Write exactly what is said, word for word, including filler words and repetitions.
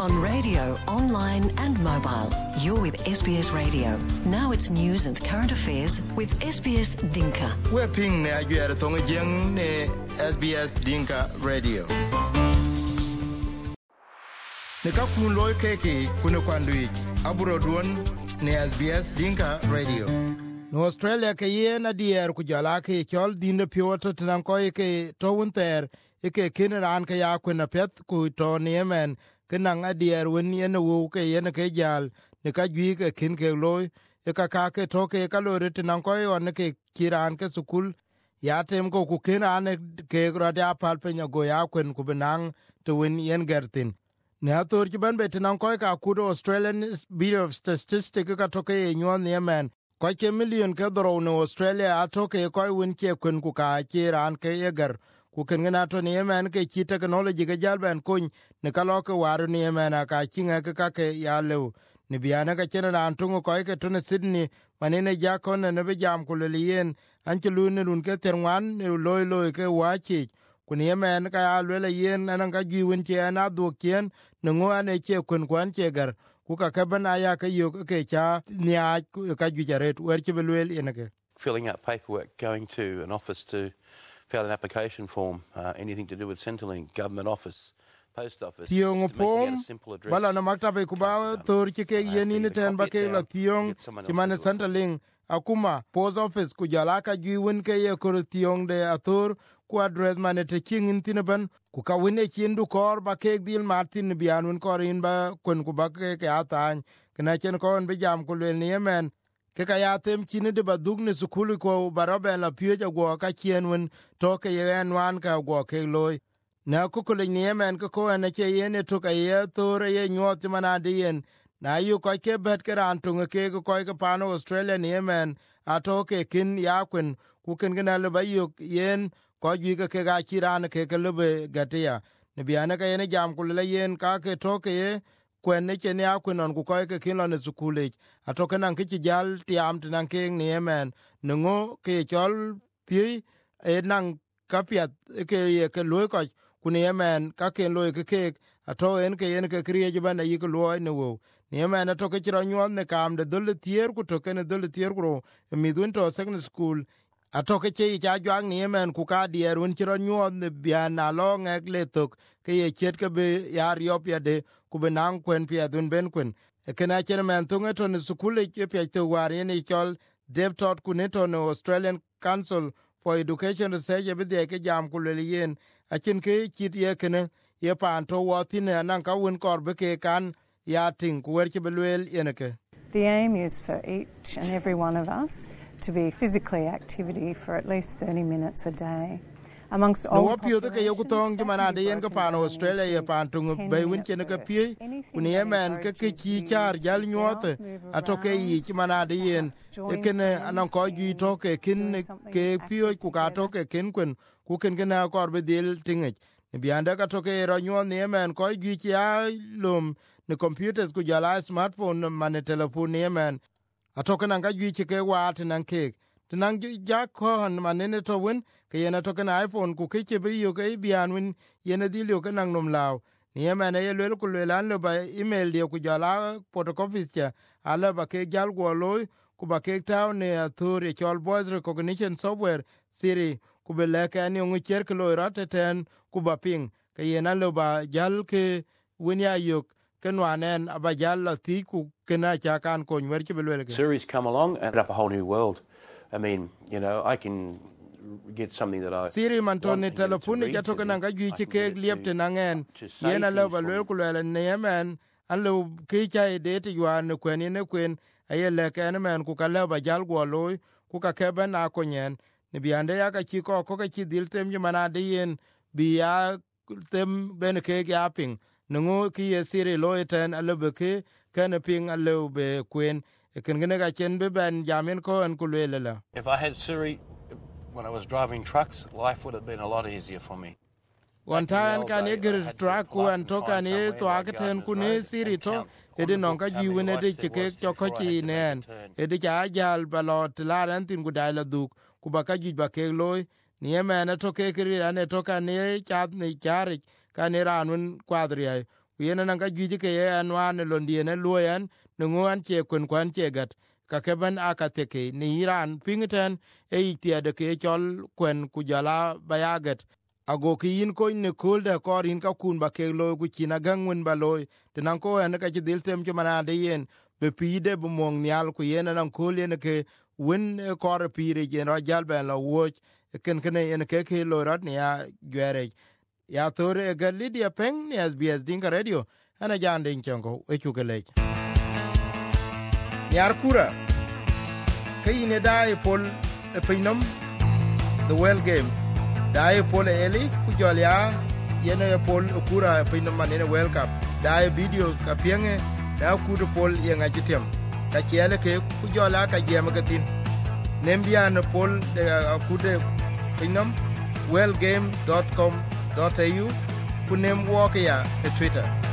on radio, online and mobile. You're with S B S Radio. Now it's news and current affairs with S B S Dinka. We're ping ne ajuere tonga jeng ne S B S Dinka Radio. Ne ka kun loy keke kuna kwandui aburo duon ne S B S Dinka Radio. No Australia ke ye na dier ku jala ke chol dine piwoto tinan ko ke to wunter ke kineran ke ya kuna pet ku to ne men kenang adier wen yen wo ke yen ke jal ne ka gi ke kin ke loy e ka ka ke to ke ka lo ret nan ko on ke kiran ke sukul ya tem ko ku kiran ke grada pal pe go ya kun ku benang to wen yen gertin ne ator ki ban bet nan ko ka ku Australian Bureau of Statistics ka to ke nyon ne men ko ke million ke dro no Australia ato ke ko wen ke kun ku ka kiran ke yeger ku ken ngana to ne men ke chi technology ke jalben kun ne kalo ke waru ne men ka chinga ke ka ke ya le ne biana ka chena ran tungo ko ke to ne Sydney manene ja kon ne be jam ku le yen an ti lu ne run ke terwan ne loy loy ke wa chi ku ne men ka ya le yen nan ka gi won che na du ken ne ngo ane che kun kwan che gar ku ka ka bana ya ke yo ke cha nya ka gi jaret wer che belwel ene ke filling out paperwork, going to an office to fill out an application form, uh, anything to do with Centrelink, government office, post office. Tiong pom bala na maktabe kuba tor chike yeni ni ten ba ke la tiong kimane Centrelink akuma post office ku jala ka giwin ke ye kor tiong de ator ku address mane te kingin tinaban ku ka wine chindu kor ba ke dil martin bianun korin ba kun ku ba ke ke atan kana chen kon be jam ku le ni yemen ke ka ya tem chine de badug ne sukulu ko baroben la pye go ka chienwen to ke yen wan ka go ke loy na ku ko le yemen ko ko ne che yen to ka ye to re ye nyot mana de yen na yu ko ke bet ke ran to ke ko ko ke pano Australia ne yemen ato ke kin ya kun ku kin gna le bayu yen ko gi ke ga chiran ke ke le be gatia ne biana ka yen jam ku le yen ka ke to ke ye kwen ne chen ya kwenon ku ko ke kin lon sukule atoke nan ke jal tiam tinan ke ne yemen ngo ke chol pi e nan kapiat ke ye ke loy ko ku ne yemen ka ken loy ke ke ato en ke yen ke kriye ban yi ko loy ne wo ne yemen atoke chiro nyon ne kam de dol tier ku to ken dol tier ku mi dun to second school atoke che ja jwang ne yemen ku ka dier un chiro nyon ne bia na lo ngek le tok ke ye chet ke be yar yopya de ku benang kwen pia dun ben kwen e kana chen men tunga to ne sukule ke pia to war ne chol dev tot ku ne to no Australian Council for Education Research be de ke jam ku le yen a chen ke chit ye kene ye pan to wo tin nan ka won kor be ke kan ya ting ku wer ke belwel yen ke. The aim is for each and every one of us to be physically activity for at least thirty minutes a day. Amongst all no pio ke yo kutong jumana de yen ko pan Australia ye pan tung be win chen ke pie kun yemen ke ke chi char jal nyot atoke yi jumana de yen e ken anan ko gi to ke kin ke pio ku ka to ke kin kun ku ken gena kor be dil tinge ne bianda ka to ke ro nyon yemen ko gi ya lum ne computers ku jala smartphone man telephone yemen atoke nan ga gi ke wat nan ke tinang ja ko manene to wen ke yena to kan iPhone ku ke che bi yo ke bian win yena dil yo kan nom law ni yemane ye lel ku lelan lo ba email de ku jala photocopy cha ala ba ke jal go loy ku ba ke taw ne atur e chol voice recognition software Siri ku be le ka ni ngu cher ke lo rate ten ku ba ping ke yena lo ba jal ke win ya yo ken wanen aba jal la ti ku kena cha kan ko nwer ke belwel ke Siri's come along and up a whole new world. I mean, you know, I can get something that I Siri man to ne telefoni ja to kana ga gi ke liepte nangen yena le ba le ku le ne yemen an le ki cha de ti yuan kwen ne kwen aye le ke ne men ku ka le ba jal go loy ku ka ke ben a ko nyen ne biande ya ka chi ko ko ka chi dil tem ju mana de yen bi ya tem ben ke ga ping ngo ki ye Siri loy ten a le be ke ken ping a le be kwen e ken ne ga chen be ben jamin ko an ku le la. If I had Siri when I was driving trucks, life would have been a lot easier for me. One time kan ye gir truck ku an to kan ye to akaten ku ne Siri to edi non ka ji wene de ke to ko chi nen edi ja jal balot la ran tin ku dai la duk ku ba ka ji ba ke loy ni e mena to ke kri ane to kan ye chat ni chari kan ran un kwadri yena nan ka juji ke anwan londiene loyan nunguan che kun kwan che gat ka keben akateke ni Iran pingten e itiade ke chol kwen kujala bayaget ago ki yin ko ne kulde korin ka kun ba ke lo ku china gangwen ba loy tenan ko en ka jidil tem chuma de yen be pide bu mong nyal ku yen nan kul yen ke wen kor pire gen rajal ben la wo ken ken en ke ke lo rat ne ya gwere ya tore ga Lydia Peng ne S B S Dinka Radio ana jande chengo e chukele yar kura kayine dai pol e pinam the well game dai pol eli ku jolya yene pol kura pinam manene well cup dai video ka pienge da ku de pol yenga jitem ka chele ke ku jola ka jema gatin nembian pol de ku de pinam well game dot com dot a u kunem walk ya e Twitter